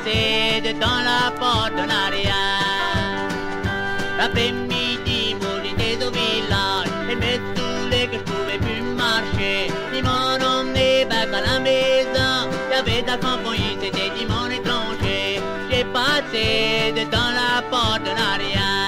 passé dans la partenariat. L'après-midi, moi j'étais au village, et me saoulait que je pouvais plus marcher. Ils m'ont emmené back à la maison, y'avait de la campagne, c'était dimanche étranger. J'ai passé dans la partenariat.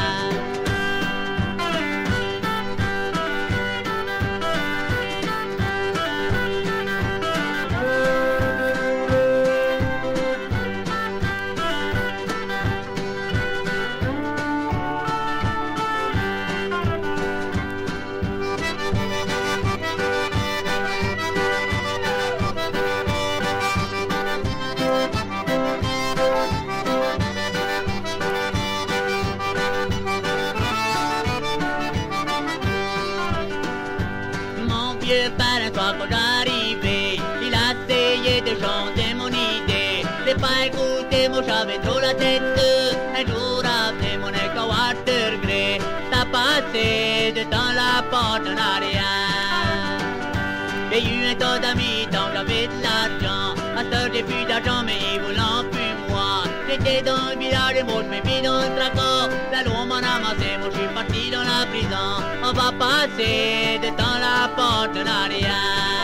Quand j'arrivais, il a essayé de chanter mon idée. J'ai pas écouté, moi j'avais trop la tête. Un jour après mon écho Water Grey, t'as passé dans la partenariat. J'ai eu un tas d'amis tant j'avais de l'argent. À cette heure j'ai plus d'argent mais ils voulaient plus moi. J'étais dans le village et moi je m'ai mis dans le tracas. La loi m'en a amassé, moi je suis parti dans la prison. On va passer dans la partenariat.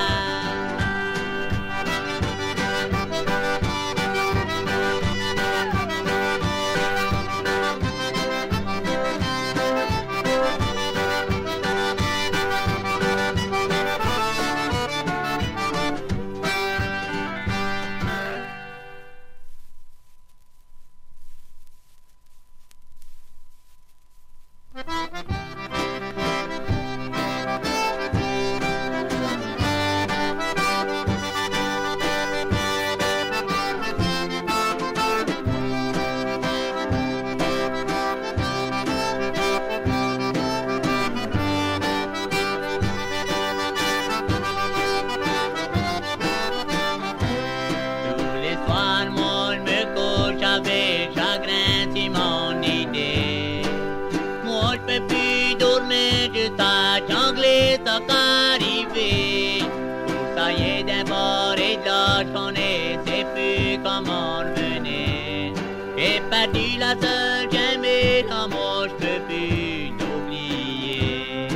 Arrivé, tout ça y est d'un bord et de l'autre, qu'on ne sait plus comment revenir. J'ai perdu la seule j'aimais, dans moi je peux plus t'oublier.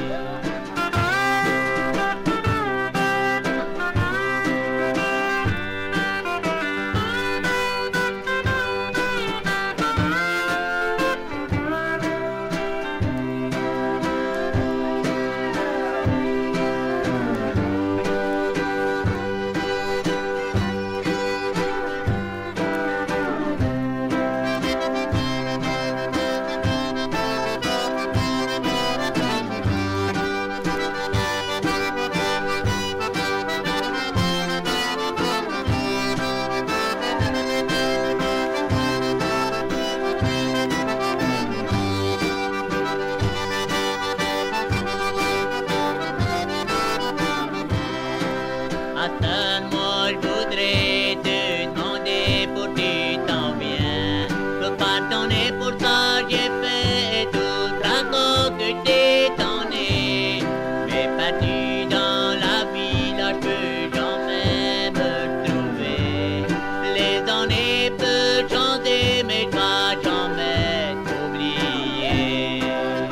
Attends-moi, je voudrais te demander pour tu t'en viens. Je peux pardonner pour ça, j'ai fait tout le tracas que j'ai donné. Mais perdu dans la vie, là je peux jamais me trouver. Les années peuvent changer, mais je vais jamais t'oublier.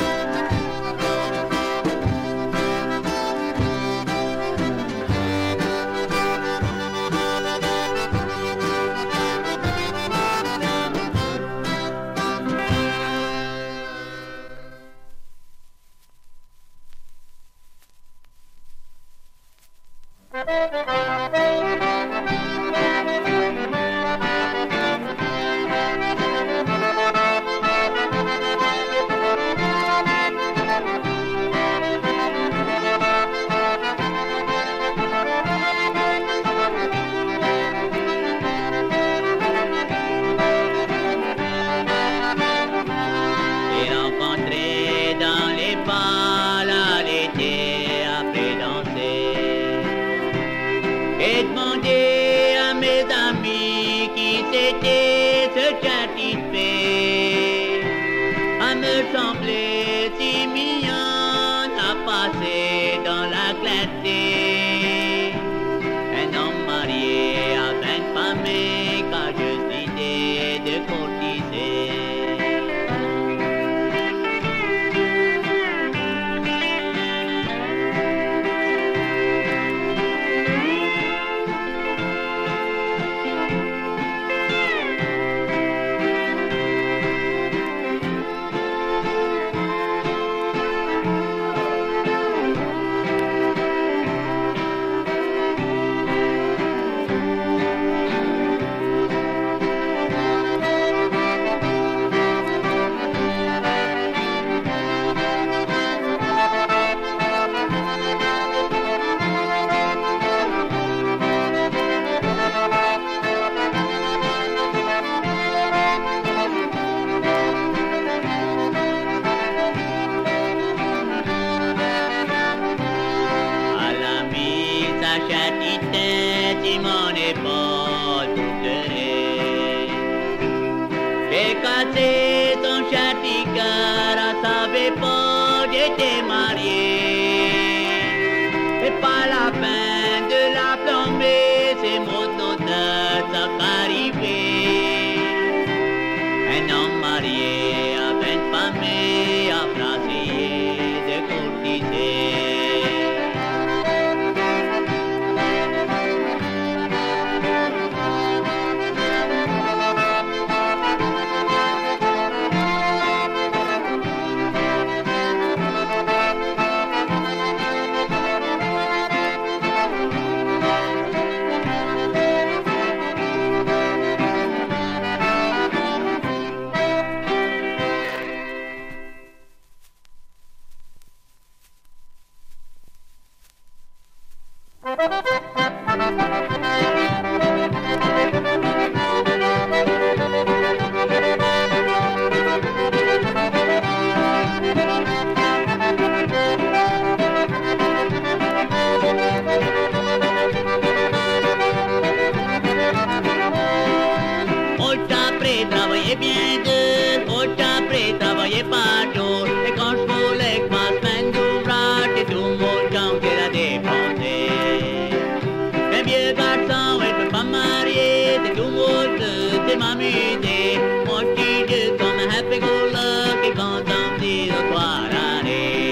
J'ai rencontré dans les balles à l'été après danser. J'ai demandé à mes amis qui c'était ce satisfait. À me sembler si mignon à passer dans la clarté. Un homme marié à 20 femmes quand je suis été marié. Et pas la fin de la flambée, c'est mon auteur, ça va arriver. Un homme marié, à peine famé, à brasier de courtiser. Travaillez bien deux, au après travaillez pas jour. Et quand je voulais que ma semaine d'ouvrage, et tout mon temps qu'elle a dépensé. Un vieux garçon, elle peut pas marier, c'est tout mon jeu, c'est m'amuser. Moi je suis juste comme un happy-go-lucky et quand on dit le soir année.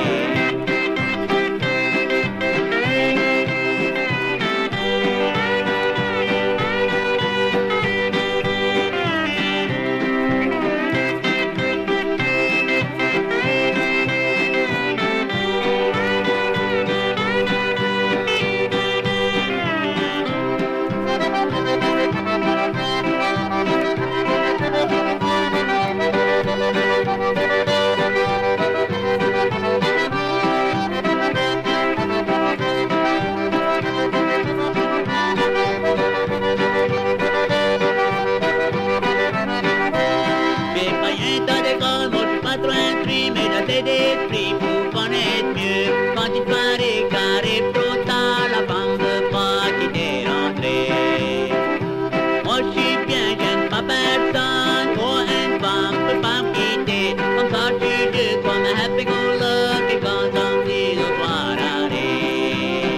D'esprit pour connaître mieux. Quand il paraît qu'arrive trop tard, la femme veut pas quitter l'entrée. Moi je suis bien, j'aime pas personne. Pour une femme peut pas me quitter. Comme ça je suis juste comme un happy-go-lucky quand on dit le soir arrive.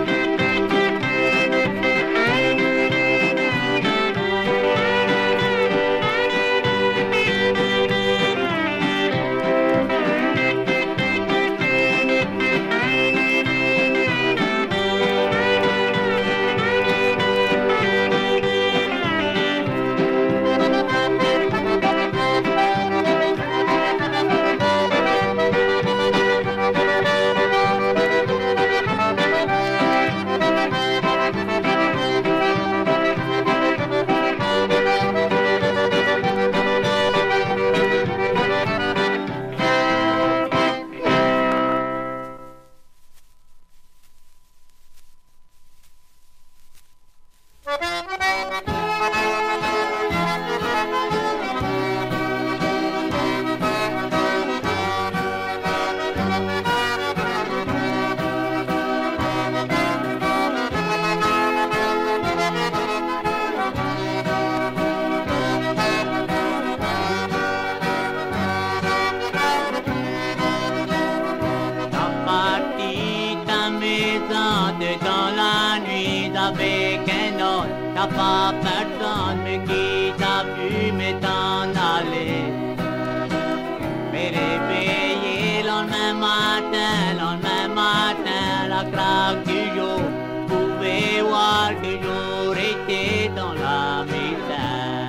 Dans la nuit avec un autre, t'as pas personne mais qui t'a vu m'en aller. Mais réveillé le lendemain matin, la craque du jour, pouvait voir que j'aurais été dans la misère.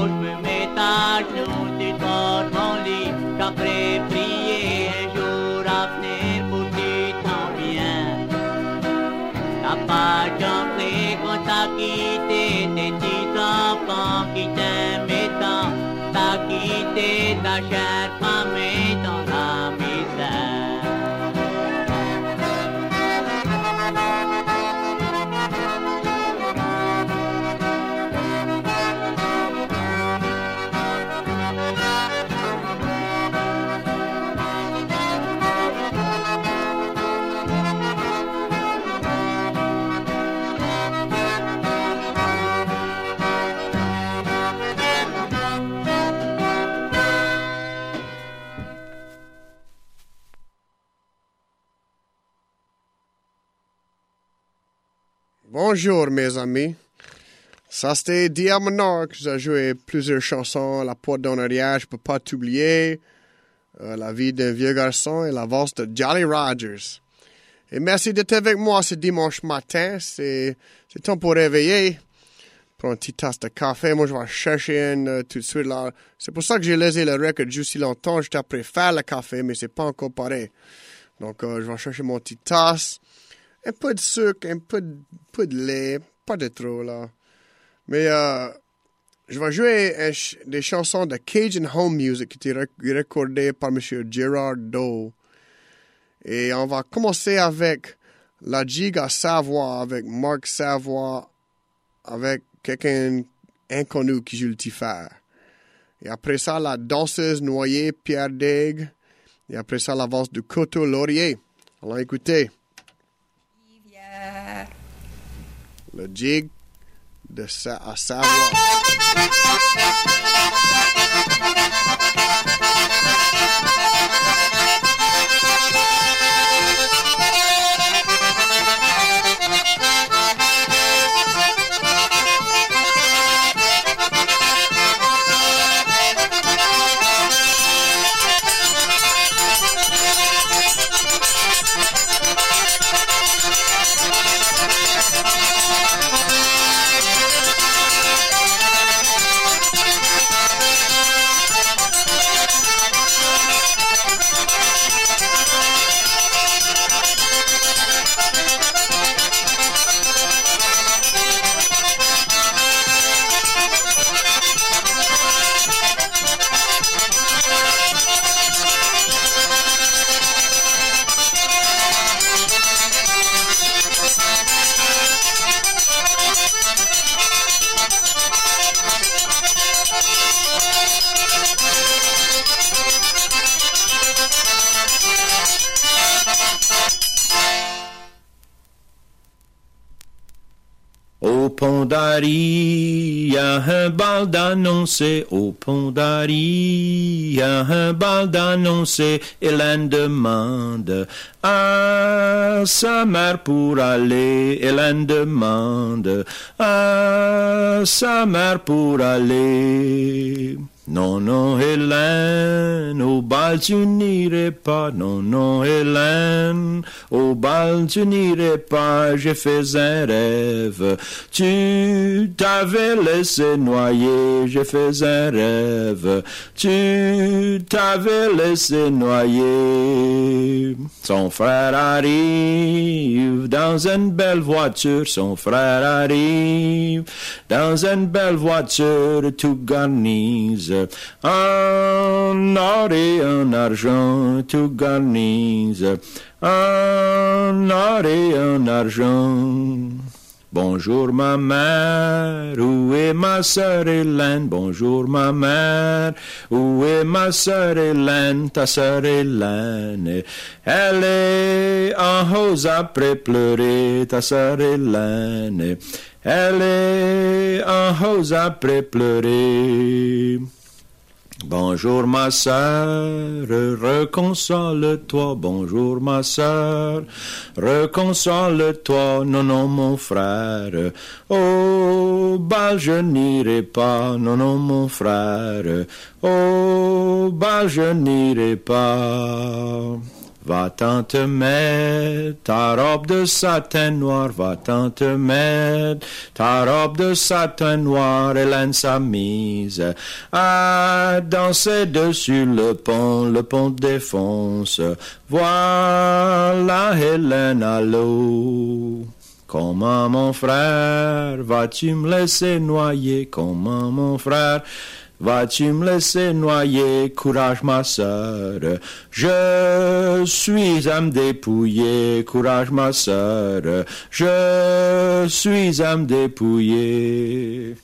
je me mets à genoux sur le bord de mon lit. J'après prier un jour à venir pour tu t'en viens. T'as pas changé quand t'as quitté tes petits enfants qui t'aimaient tant. T'as quitté ta chère famille dans la misère. Bonjour mes amis, ça c'était Diamonor qui a joué plusieurs chansons, La porte d'en arrière, Je peux pas t'oublier, La vie d'un vieux garçon et la valse de Jolly Rogers. Et merci d'être avec moi ce dimanche matin, c'est temps pour réveiller, prendre une petite tasse de café, moi je vais chercher une tout de suite là. C'est pour ça que j'ai laissé le record juste si longtemps, j'étais après faire le café, mais c'est pas encore pareil. Donc je vais chercher mon petite tasse. Un peu de sucre, un peu de lait, pas de trop, là. Mais je vais jouer des chansons de Cajun Home Music qui étaient recordées par M. Gerard Doe. Et on va commencer avec la gigue à Savoie, avec Marc Savoie, avec quelqu'un inconnu qui joue le tiffer. Et après ça, la danseuse noyée, Pierre Dague. Et après ça, la valse du Coteau Laurier. Allons écouter. Le jig à Savoie. Au Pont d'Ari, y a un bal d'annoncé. Au Pont d'Ari, y a un bal d'annoncé. Hélène demande à sa mère pour aller. Hélène demande à sa mère pour aller. Non, non, Hélène, au bal tu n'irais pas. Non, non, Hélène, au bal tu n'irais pas. J'ai fait un rêve, tu t'avais laissé noyer. J'ai fait un rêve, tu t'avais laissé noyer. Son frère arrive dans une belle voiture. Son frère arrive dans une belle voiture tout garnise. En or et en argent, tout garnise. En or et en argent. Bonjour ma mère, où est ma sœur Hélène? Bonjour ma mère, où est ma sœur Hélène? Ta sœur Hélène, elle est en hausse après pleurer. Ta sœur Hélène, elle est en hausse après pleurer. Bonjour ma sœur, reconsole-toi. Bonjour ma sœur, reconsole-toi. Non, non mon frère, au bal je n'irai pas. Non, non mon frère, au bal je n'irai pas. Va-t'en te mettre, ta robe de satin noir, va-t'en te mettre, ta robe de satin noir, Hélène s'est mise à danser dessus le pont défonce, voilà Hélène à l'eau. Comment mon frère, vas-tu me laisser noyer, comment mon frère, vas-tu me laisser noyer, courage ma sœur, je suis à me dépouiller, courage ma sœur, je suis à me dépouiller.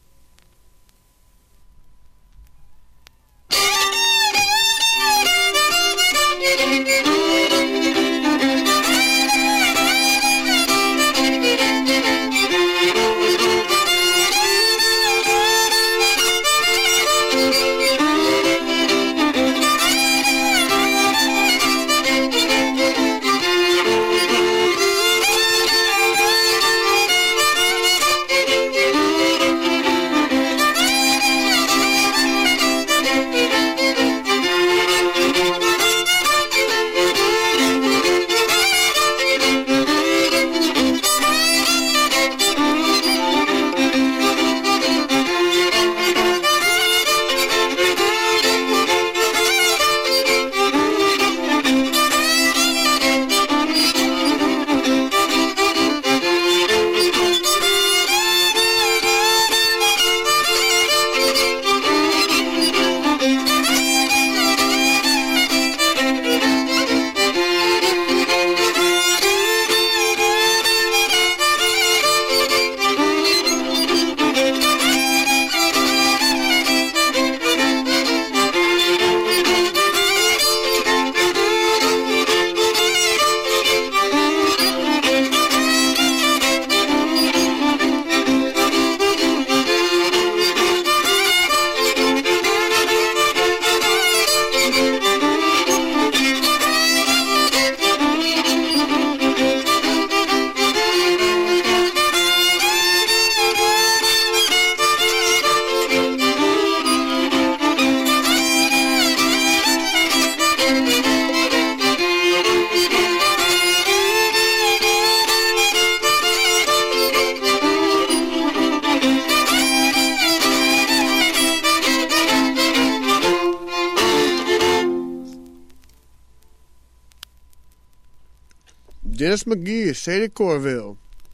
Dennis McGee, Sadie Corville.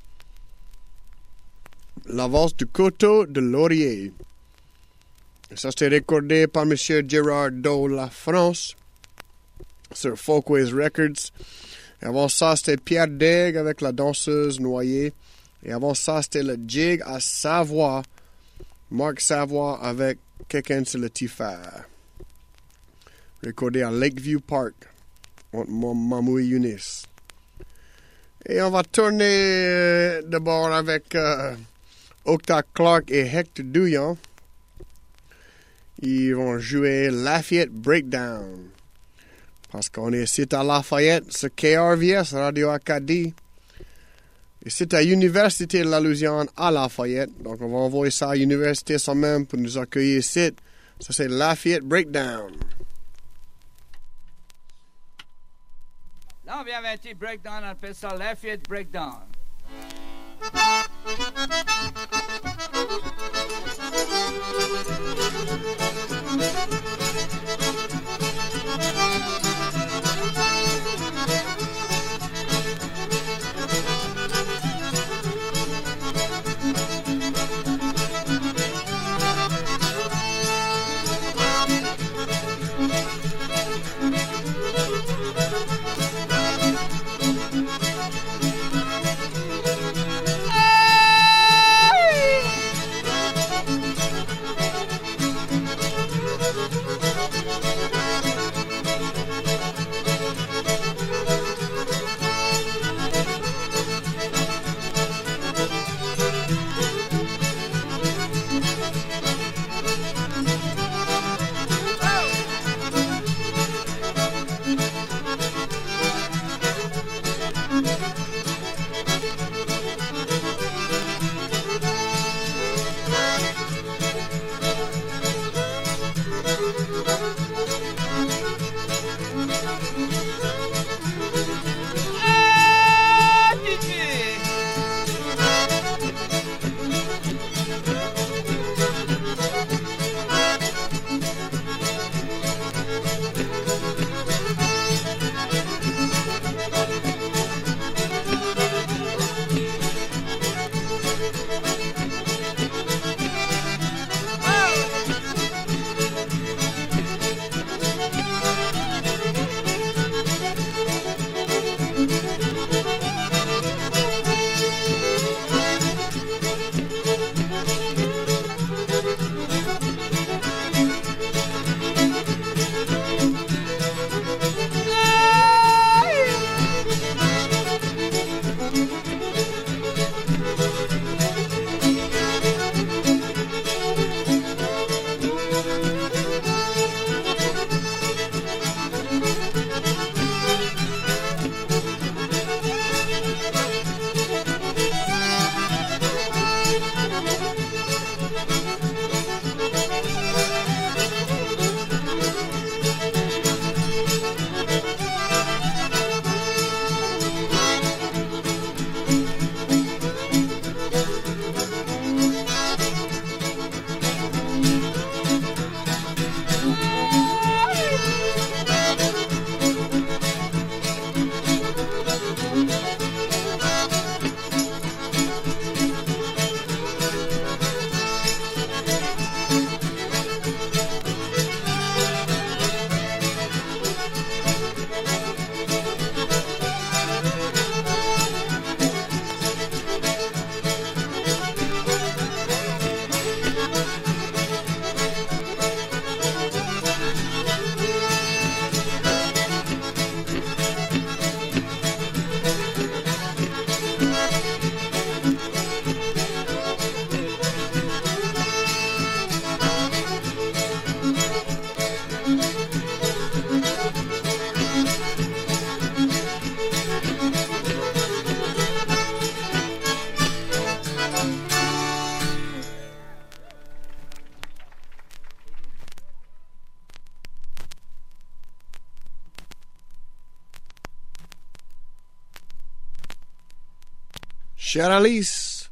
La valse du coteau de Laurier. Ça, c'était recordé par M. Gérard Doe, la France, sur Folkways Records. Et avant ça, c'était Pierre Dague avec la danseuse noyée. Et avant ça, c'était le jig à Savoie, Marc Savoie avec quelqu'un sur le tifar. Recordé à Lakeview Park, entre Mamou et Eunice. Et on va tourner d'abord avec Octa Clark et Hector Douillon. Ils vont jouer Lafayette Breakdown. Parce qu'on est ici à Lafayette, c'est KRVS, Radio Acadie. Et c'est à l'Université de la Louisiane à Lafayette. Donc on va envoyer ça à l'université soi-même pour nous accueillir ici. Ça c'est Lafayette Breakdown. Là, on vient avec un petit breakdown, on appelle ça Lafayette Breakdown. Chère Alice.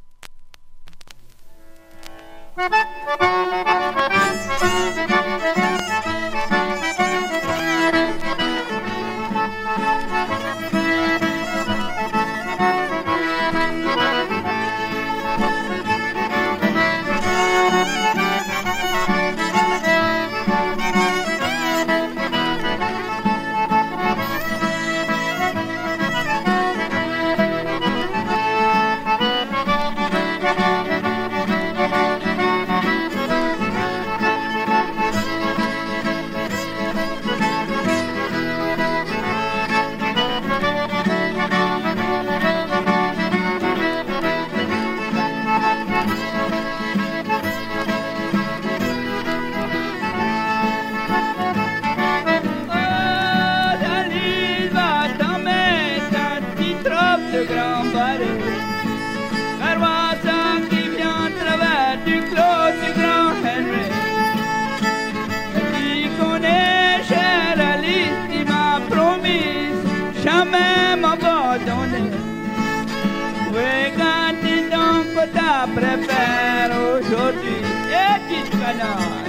Préfère aujourd'hui et jusqu'à Noël.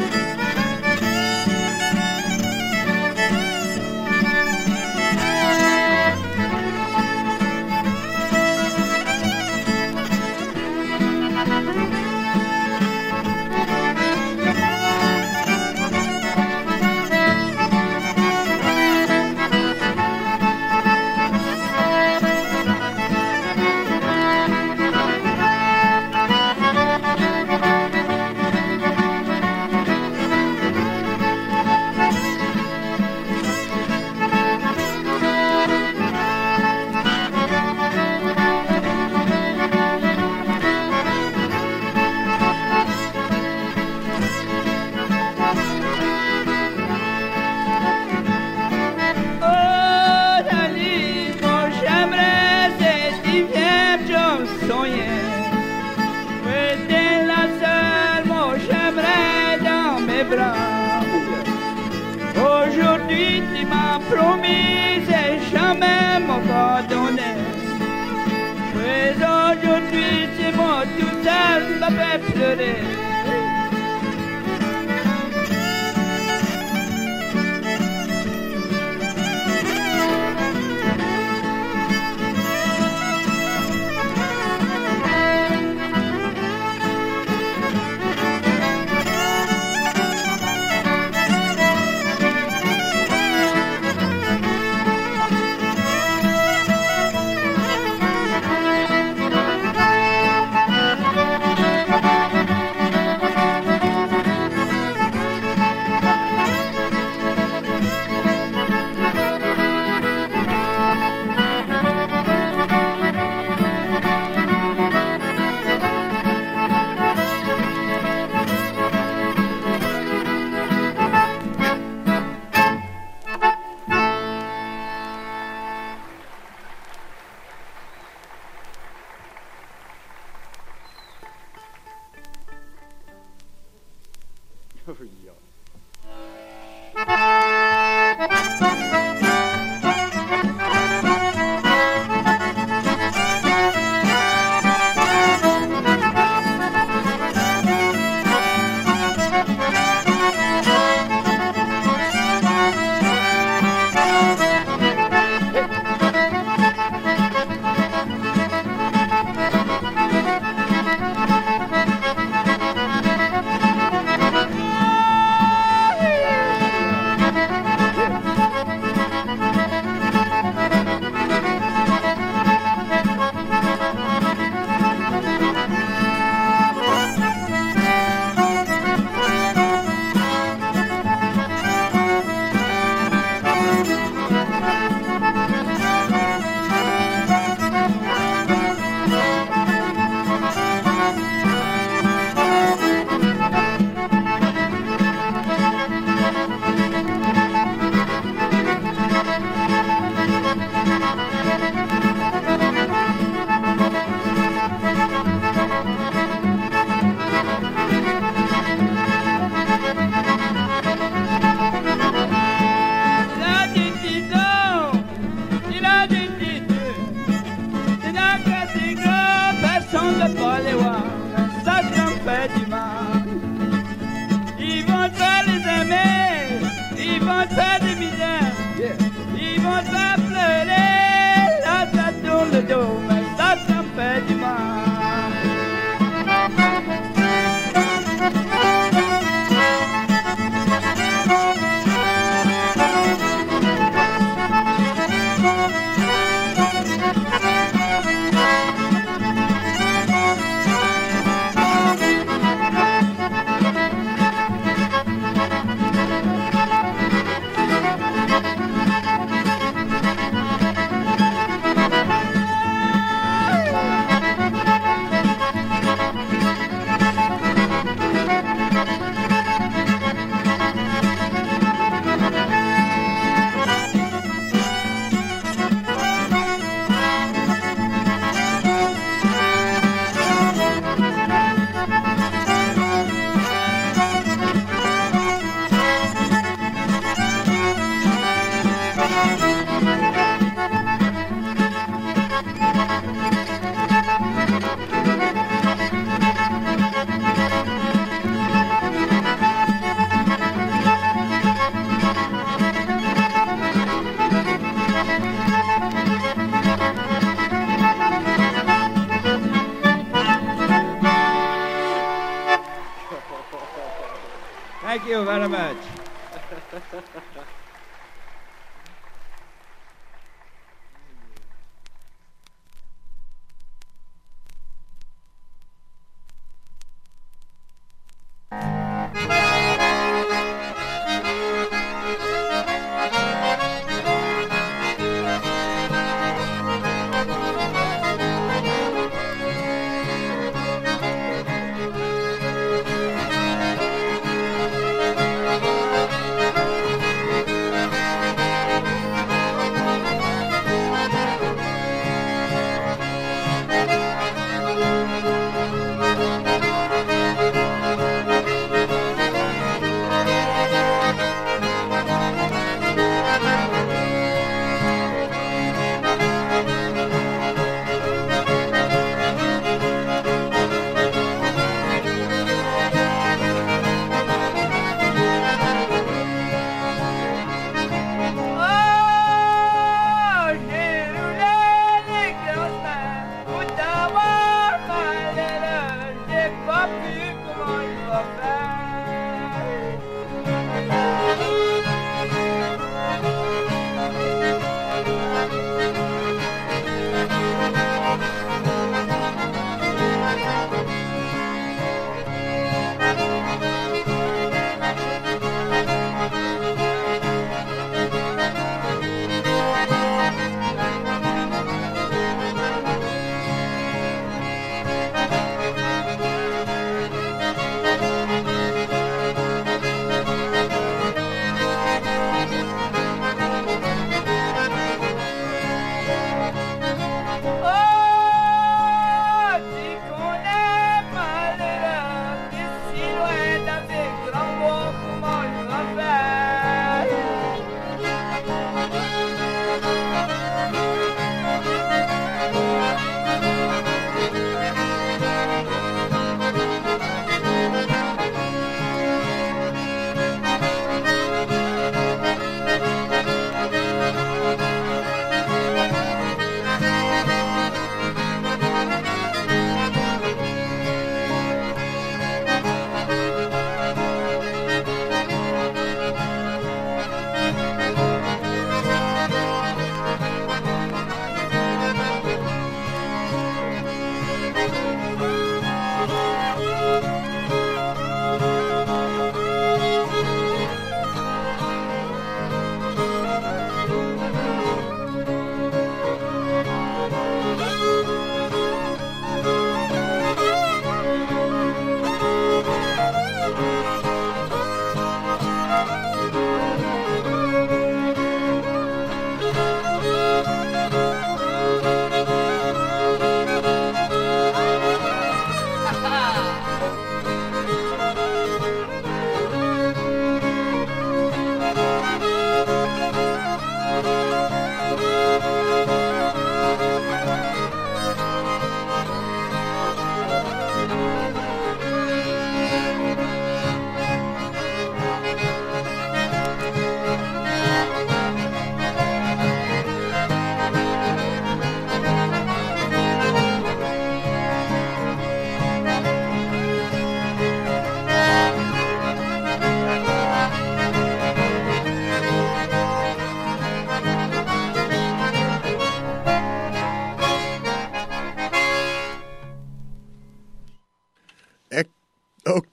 Aujourd'hui tu m'as promis et jamais m'abandonné. Mais aujourd'hui c'est moi tout seul m'a fait pleurer. Ils vont te faire les aimer, ils vont te faire des misères, ils vont te faire pleurer. Là ça tourne le dos, mais ça me fait du mal. Thank you very much.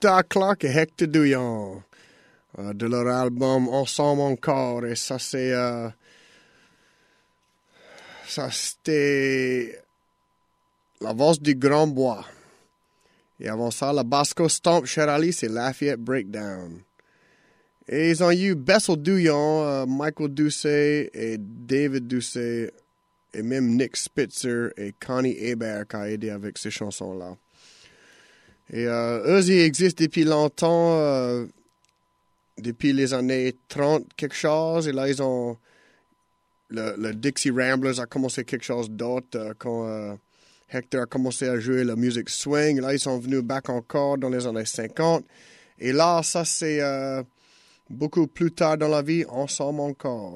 Peter Clark et Hector Douillon de leur album Ensemble encore. Et ça, c'était La Valse du Grand Bois. Et avant ça, la Basco Stomp Cher Ali, c'est Lafayette Breakdown. Et ils ont eu Bessel Douillon, Michael Doucet et David Doucet, et même Nick Spitzer et Connie Hebert qui a aidé avec ces chansons-là. Et eux, ils existent depuis longtemps, depuis les années 30 quelque chose. Et là, ils ont... Le Dixie Ramblers a commencé quelque chose d'autre quand Hector a commencé à jouer la musique swing. Là, ils sont venus back encore dans les années 50. Et là, ça, c'est beaucoup plus tard dans la vie, Ensemble encore.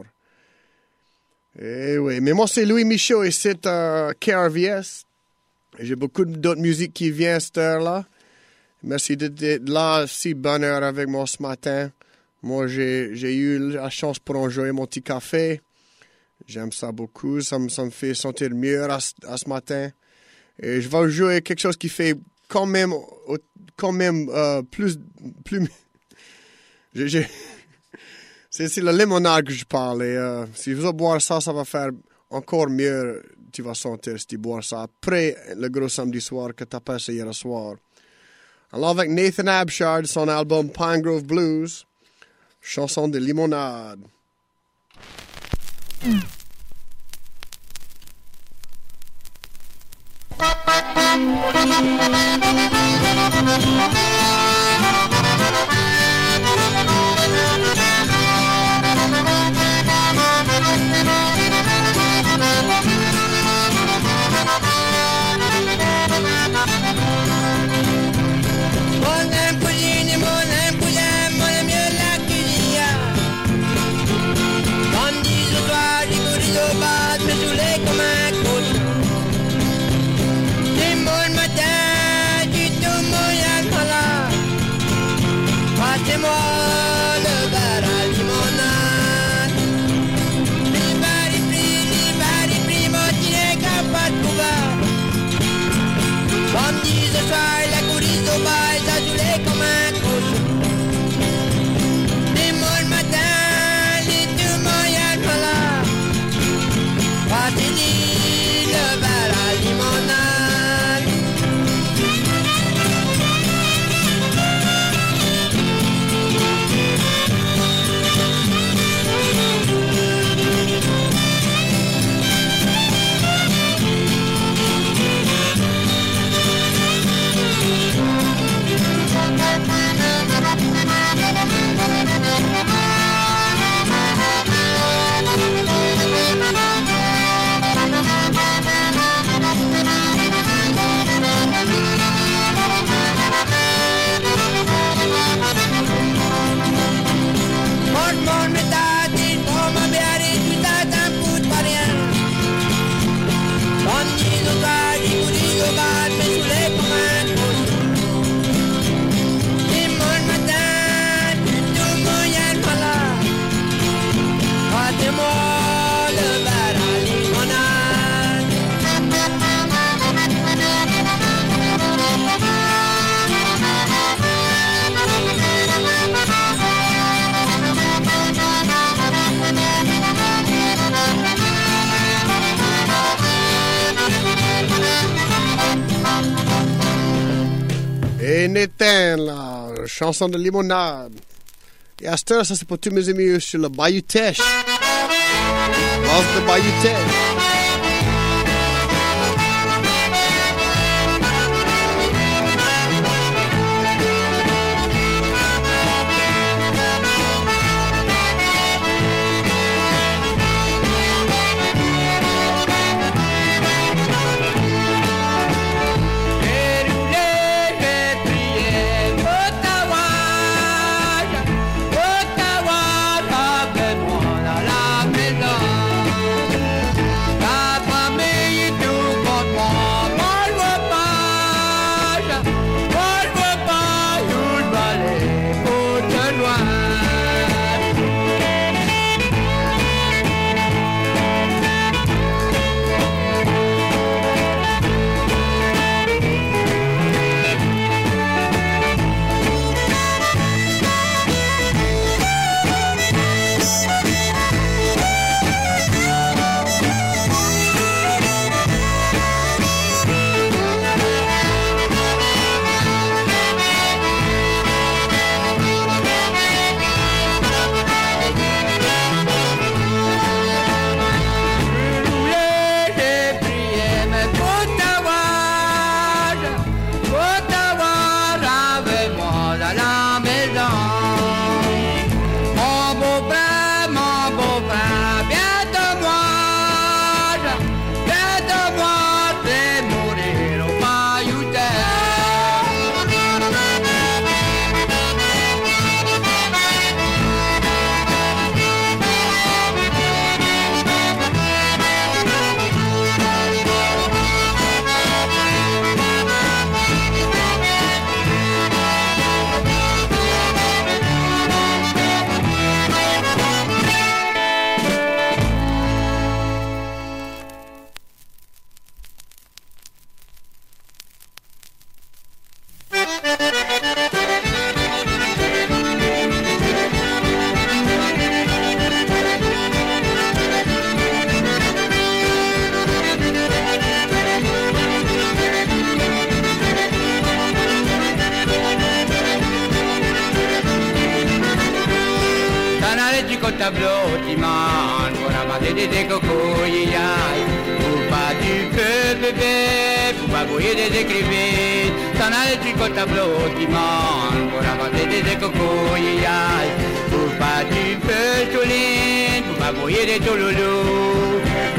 Et oui, mais moi, c'est Louis Michaud et c'est KRVS. Et j'ai beaucoup d'autres musiques qui viennent à cette heure-là. Merci d'être là, si bonne heure avec moi ce matin. Moi, j'ai eu la chance pour enjoyer mon petit café. J'aime ça beaucoup. Ça me fait sentir mieux à ce matin. Et je vais jouer quelque chose qui fait quand même plus c'est la limonade que je parle. Et, si vous boire ça, ça va faire encore mieux. Tu vas sentir si tu bois ça après le gros samedi soir que tu as passé hier soir. Alors avec Nathan Abshard, son album Pine Grove Blues, chanson de limonade. Et Nathan, la chanson de limonade. Et à cette heure, ça c'est pour tous mes amis sur le Bayou Teche. Love the Bayou Teche. Ottawa, rappelle-moi dans la maison. chico tableau diman, pour ramasser des cocoyes. Pour pas du feu bébé, pour pas brouiller des écrivains. T'en as les chico tableau diman, pour ramasser des cocoyes. Pour pas du feu choline, pour pas brouiller des touloulous.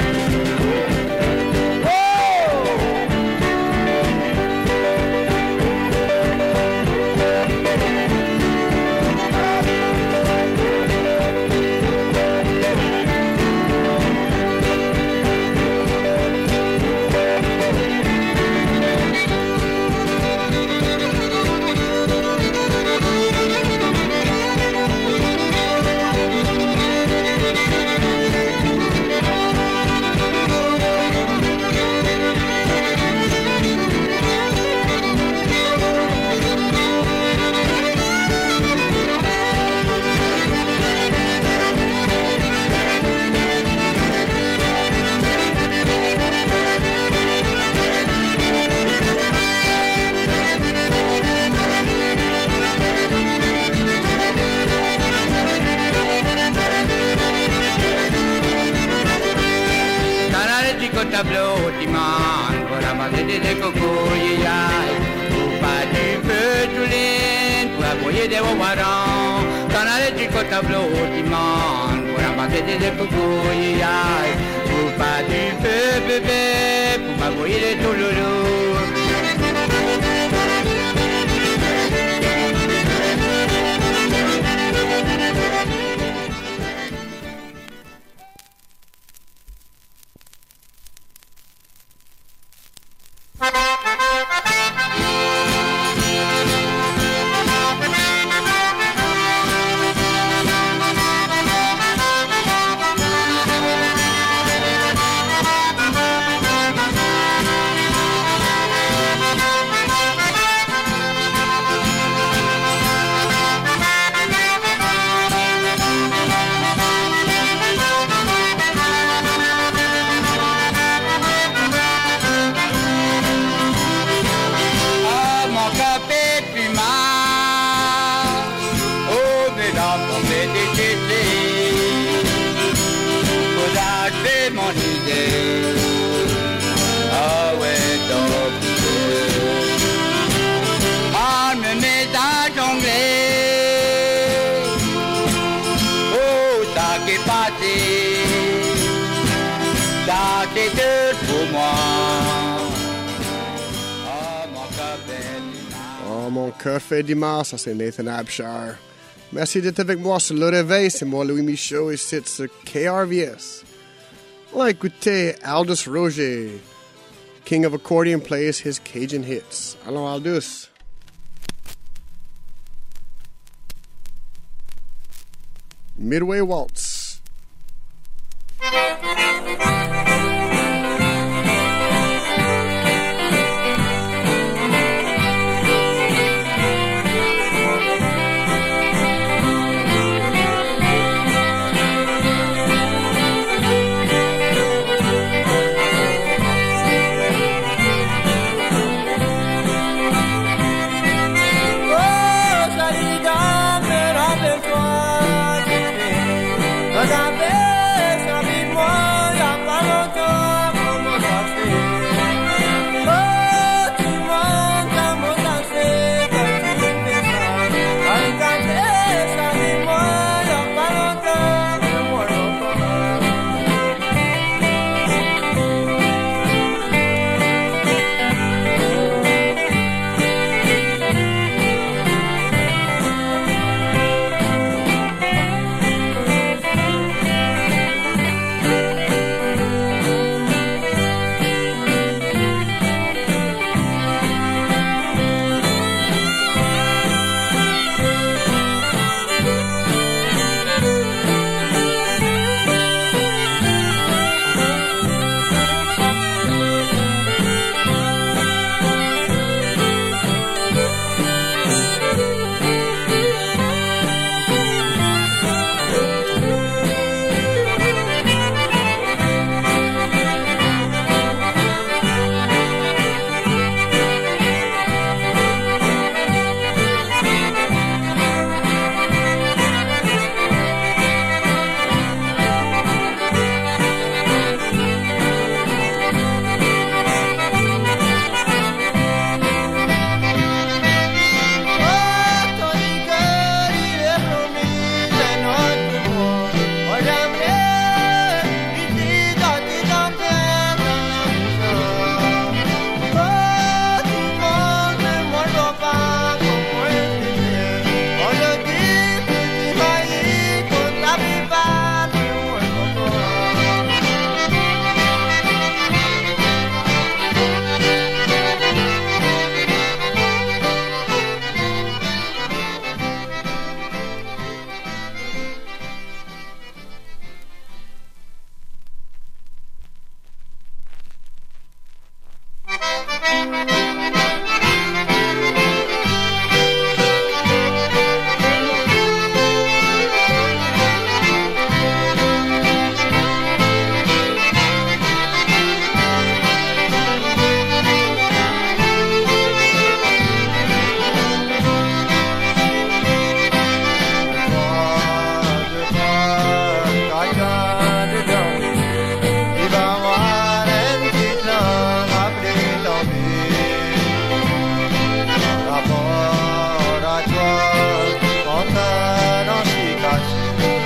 Tableau diman, pour ramasser des cocoyes. Pour pas du feu touline, pour abrouiller des wawarans. T'en as les chico tableau diman, pour ramasser des cocoyes. Pour pas du feu bébé, pour abrouiller des touloulous. Mon cœur fait du mal, ça c'est Nathan Abshire. Merci d'être avec moi sur Le Réveil, c'est moi Louis Michaud et c'est sur KRVS. On va écouter Aldous Roger, King of Accordion, plays his Cajun hits. Allons Aldous. Midway Waltz.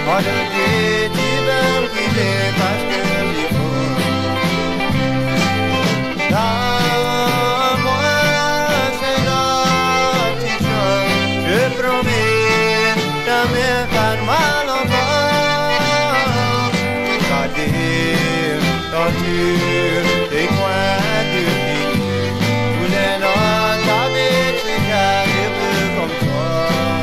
Moi je dis, tu veux me quitter parce que il faut. Donne-moi ces petites choses, je promets de me faire mal encore. C'est-à-dire, quand tu es coins du pays, tous les notes avec ces gars un peu comme toi.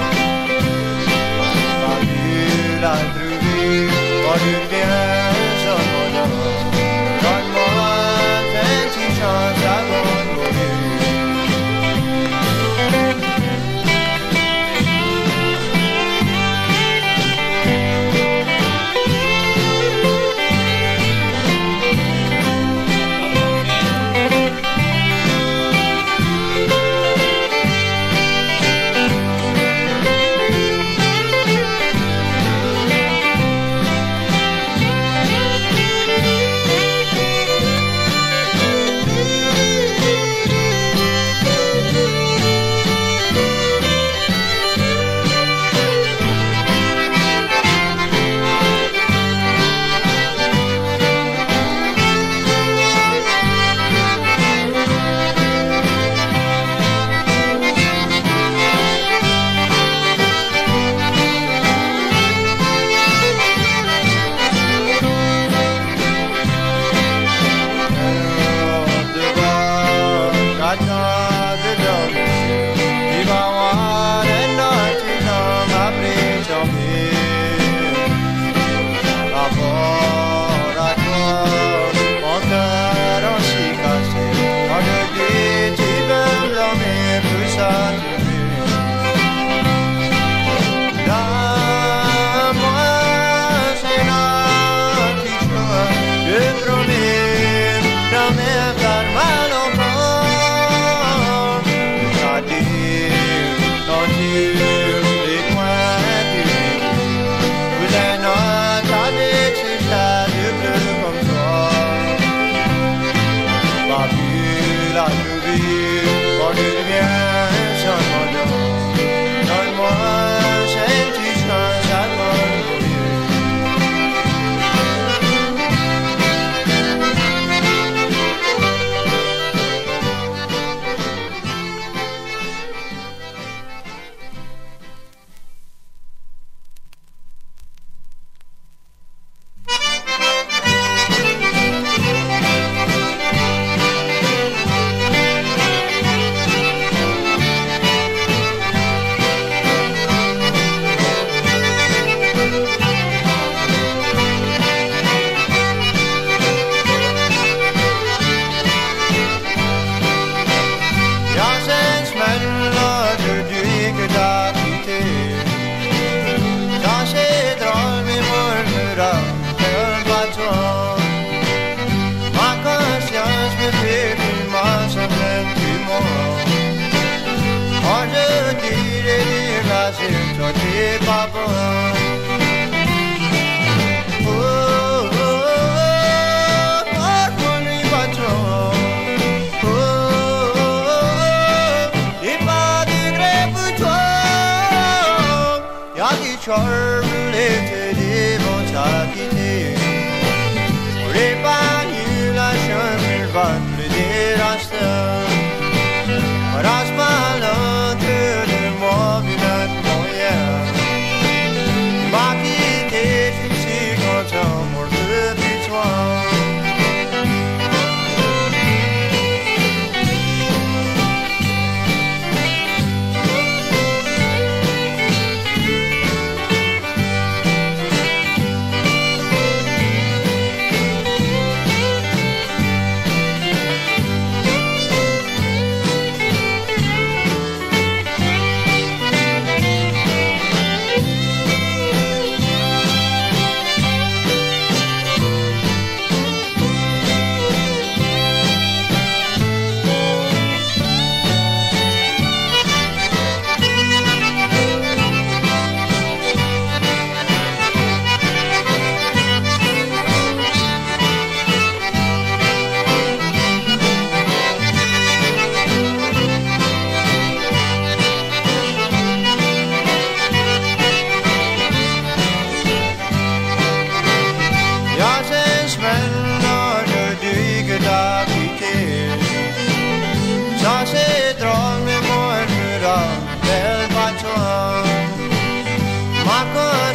Pas dur à trouver, pas dur bien sur mon nom. Donne-moi une petite chance avant de mourir.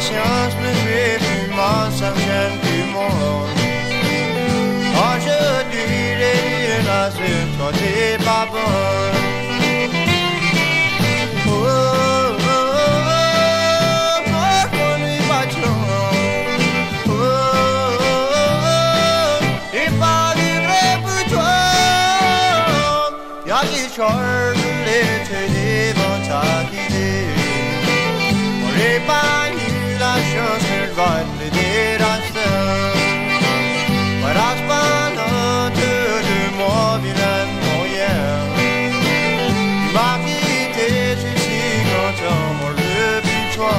patience ne fait plus mal, ça me gêne plus mon rôle. Quand je dirai là, c'est toi t'es pas bonne. Charles l'été devant ta guidée. On n'est pas eu la chance de battre des racines. Voilà ce pendant de moi, vilain moyen. Tu m'as quitté, je suis content, moi le plus toi.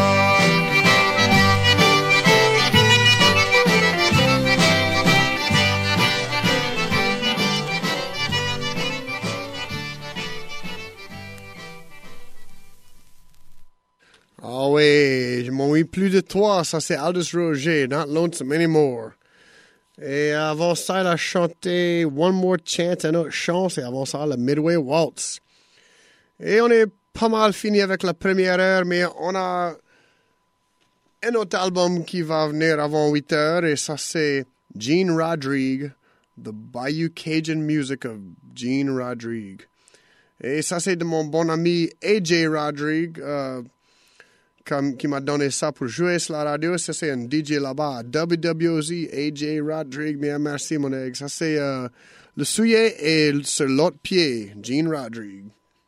Ah oui, je m'en mis plus de toi, ça c'est Aldous Roger, Not Lonesome Anymore. Et avant ça, elle a chanté One More Chance, une autre chance, et avant ça, le Midway Waltz. Et on est pas mal fini avec la première heure, mais on a un autre album qui va venir avant 8 heures, et ça c'est Gene Rodrigue, The Bayou Cajun Music of Gene Rodrigue. Et ça c'est de mon bon ami AJ Rodrigue, qui m'a donné ça pour jouer sur la radio. Ça, c'est un DJ là-bas, WWOZ, AJ Rodrigue. Bien, merci, mon aigle. Ça, c'est le soulier et sur l'autre pied, Gene Rodrigue.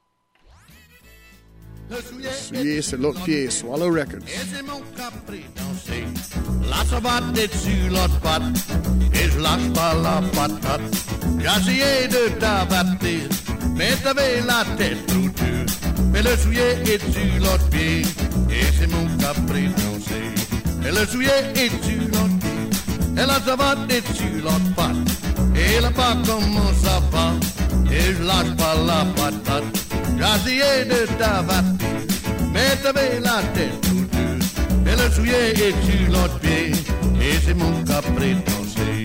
Le soulier sur l'autre pied, Swallow Records. Et c'est mon capri dansé. La savate est sur l'autre patte. Et je lâche pas la patate. J'ai essayé de t'abattre, mais t'avais la tête trop dure. Mais le soulier est sur l'autre pied. Et c'est mon capri dansé. Et le soulier est sur l'autre pied. Et la savate est sur l'autre patte. Et là pas comment ça va. Et je lâche pas la patate. J'ai essayé de t'abattre, mais t'avais la tête toute dure. Et le soulier est sur l'autre pied. Et c'est mon capri dansé.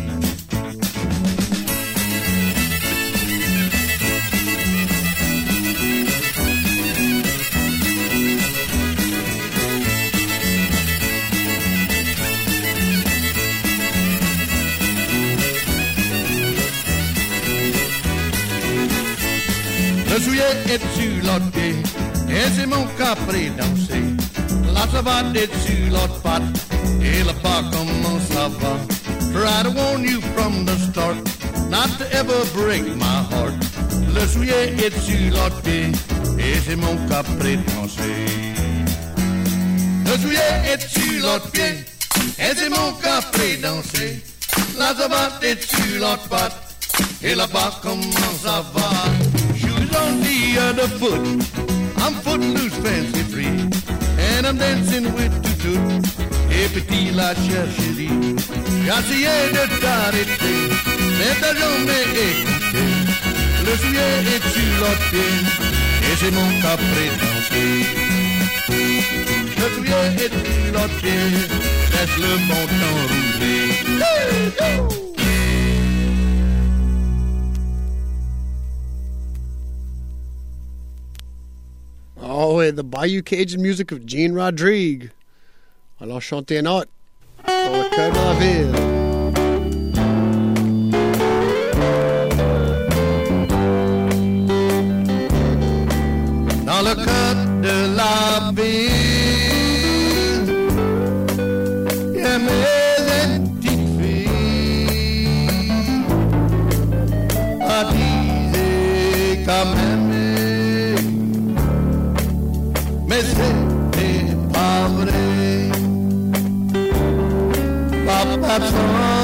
Le soulier est sur l'autre pied, et c'est mon capri dansé. La savate est sur l'autre patte, et le pas comment ça va. Try to warn you from the start, not to ever break my heart. Le soulier est sur l'autre pied, et c'est mon capri dansé. Le soulier est sur l'autre pied, et c'est mon capri dansé. La savate est sur l'autre patte, et là-bas comment ça va. On the other foot, I'm footloose, fancy free, and I'm dancing with tutu, et petit la chercherie. J'ai essayé de t'arrêter, mais t'as jamais écouté. Le soulier est sur l'autre pied, et c'est mon capri dansé. Le soulier est sur l'autre pied, laisse le bon temps rouler. Hey, yo! Oh, ouais, the Bayou Cajun Music of Gene Rodrigue. Alors, chanter une autre pour le cœur de la ville. Dans le cœur de la ville, il y a mes petites filles à diser quand même. Mais c'était pas vrai. Papa